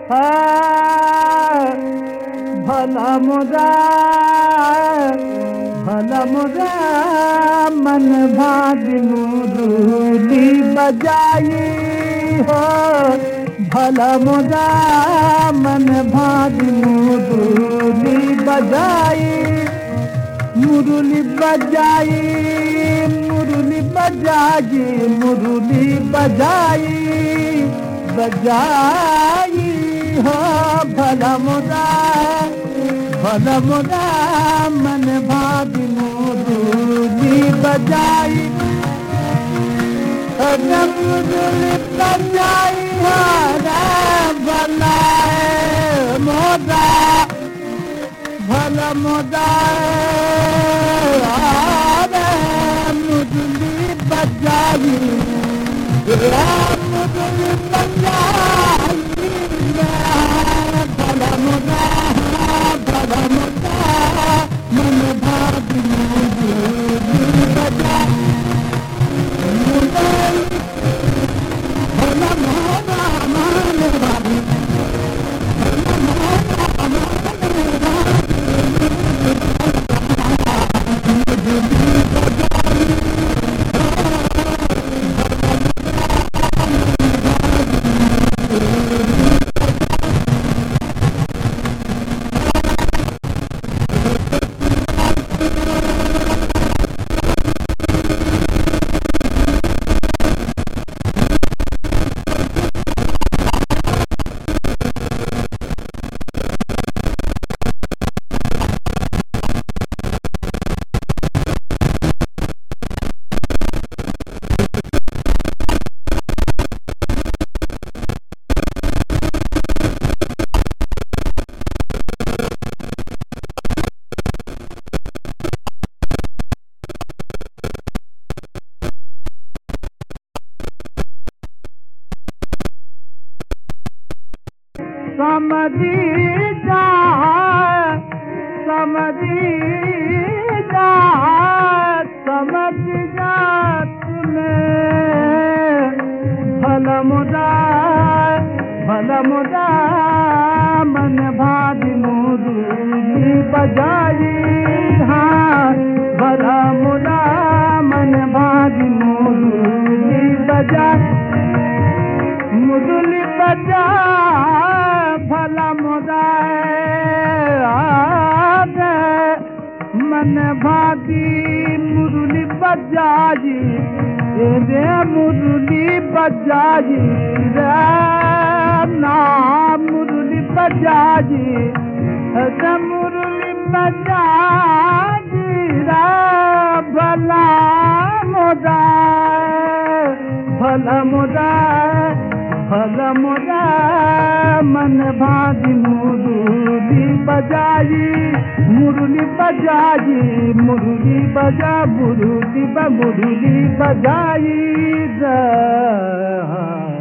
भला मुदा मन भागी मुरली बजाई हो। भला मुदा मन भागी मुरली बजाई, मुरली बजाई, मुरली बजाई, मुरली बजाई बजाई हो। भला मुदा मन भागी मुरली बजाई, मुरली बजाई हो रे भला मुदा, भला मुदा रे मुरली बजाई, मुरली बजाई भला मुदा मन भागी मुरली बजाई, भला मुदा मन भागी समझी जा, समझी जा, समझ जा तूने। भला मुदा मन भागी मुरली बजाई, हाँ भला मुदा मन भागी मुरली बजाई, मुरली बजाई भला मुदा मन भागी मुरली बजाई रे, मुरली बजाई रे ना, मुरली बजाई रे, मुरली बजाई रे भला मुदा, भला मुदा, भला मुदा मन भागी मुरली बजाई, मुरली बजाई, मुरली बजा, मुरली बजाई रे।